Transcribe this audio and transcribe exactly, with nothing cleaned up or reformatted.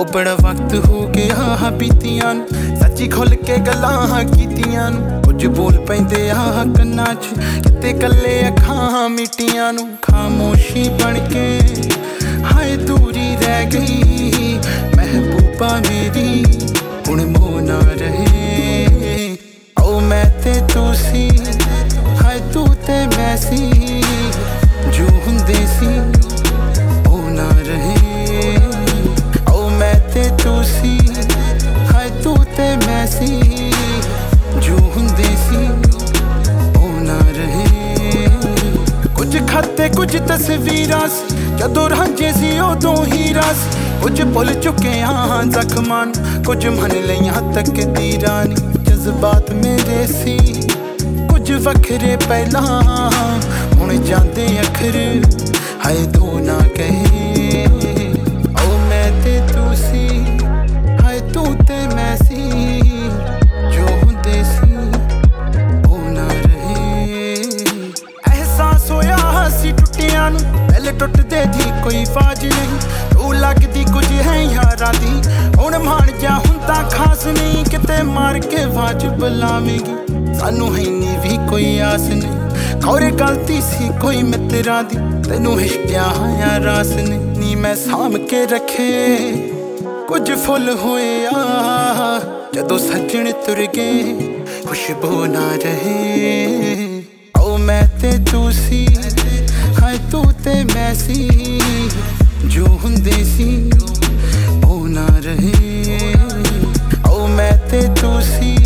बड़ा वक्त हो गया बीतियां सच्ची खुल के गल्लां कीतियां कुछ बोल पैंदे आ कन्नां च किते कल्ले अखां मिटियां नूं खामोशी बन के हाय दूरी रह गई महबूबा मेरी हुण मोह ना रहे ओ मैं ते तू सी हाय तू ते मैं सी जो हुंदे सी ओ ना रहे तू सी हाय तू ते मैं सी जो हुंदे सी ओ ना रहे कुछ खाते कुछ तस्वीरां जदों रांझे सी उदों हीरा सी कुछ भुल चुके हाँ जख्मां कुछ मन लईयां तकदीरां जज्बात मेरे सी कुछ वखरे पहला हुण जांदे अखर हाय दो ना कहे ओ मैं ते तू सी हाय तू ते मैं सी जो हुंदे सी ओ ना रहे एहसास होया सी टुटियां नूं दिल टुटदे दी कोई फाज नहीं तू लगदी कुछ है यारां दी हुण मान जा हुंदा खास नहीं किते मार के वाज बुलावेगी सानू है नी भी कोई आस नहीं खौरे गलती सी कोई मित्रां दी तैनू इश्किया या रास नहीं मैं साम के रखे कुछ फुल होए आ जदों सजण तुर गए खुशबू ना रहे ओ मैं ते तू सी हाय तू ते मैं सी जो हुंदे सी ओ ना रहे ओ मैं ते तू सी